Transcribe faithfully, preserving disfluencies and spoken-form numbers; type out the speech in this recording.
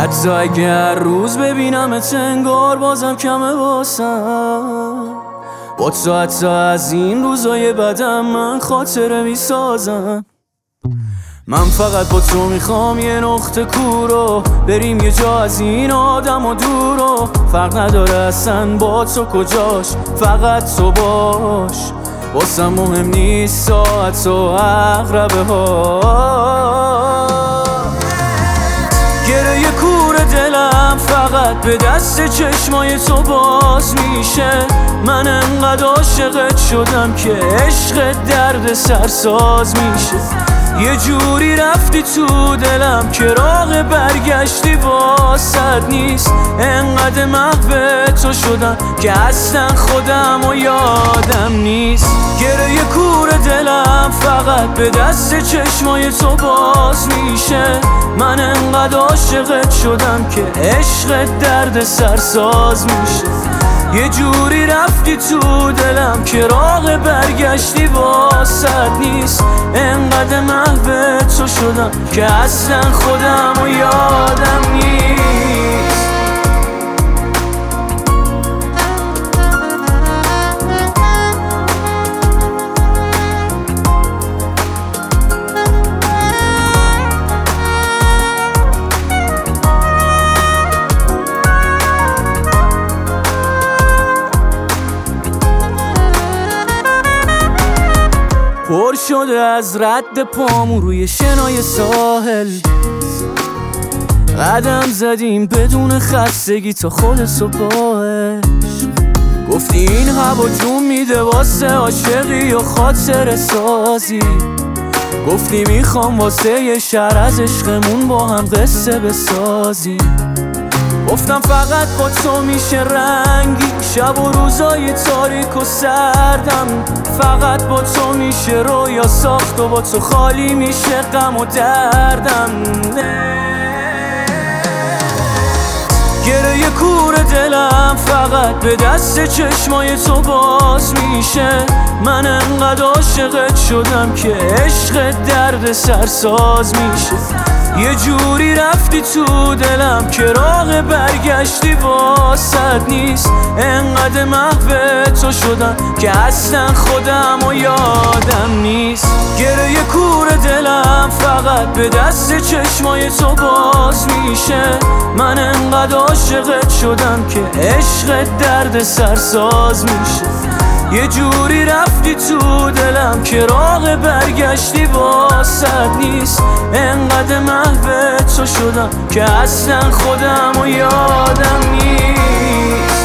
حتی اگر روز ببینمت انگار بازم کمه واسم. با تو حتی از این روزای بدم من خاطره میسازم. من فقط با تو میخوام یه نقطه کورو بریم یه جا از این آدم و دورو. فرق نداره اصلا با تو کجاش، فقط تو باش. واسم مهم نیست ساعت و عقربه ها. گره کور دلم فقط به دست چشمای تو باز میشه. من انقدر عاشقت شدم که عشق درد سرساز میشه. یه جوری رفتی تو دلم که راه برگشتی واسد نیست. انقدر محو تو شدم که اصلا خودم و یادم نیست. گره کور دلم فقط به دست چشمای تو باز میشه. من انقدر عاشقت شدم که عشق درد سرساز میشه. یه جوری رفتی تو دلم که راه برگشتی واسد نیست. انقدر محو تو شدم که اصلا خودم و یادم نیست. پر شده از رد پامو روی شنای ساحل. قدم زدیم بدون خستگی تا خود صبحش. گفتی این هوا جون میده واسه عاشقی و خاطر سازی. گفتی میخوام واسه یه شهر از عشقمون با هم قصه بسازیم. گفتم فقط با تو میشه رنگی شب و روزای تاریک و سردم. فقط با تو میشه رویا ساخت و با تو خالی میشه غم و دردم. گره کور دلم فقط به دست چشمای تو باز میشه. من انقدر عاشقت شدم که عشق درد سرساز میشه. یه جوری رفتی تو دلم که راه برگشتی واسد نیست. انقدر محو تو شدم که اصلا خودم و یادم نیست. گره کور دلم فقط به دست چشمای تو باز میشه. من انقدر عاشقت شدم که عشق درد سرساز میشه. یه جوری رفتی تو دلم که راه برگشتی واسد نیست. انقدر محو تو شدم که اصلا خودم و یادم نیست.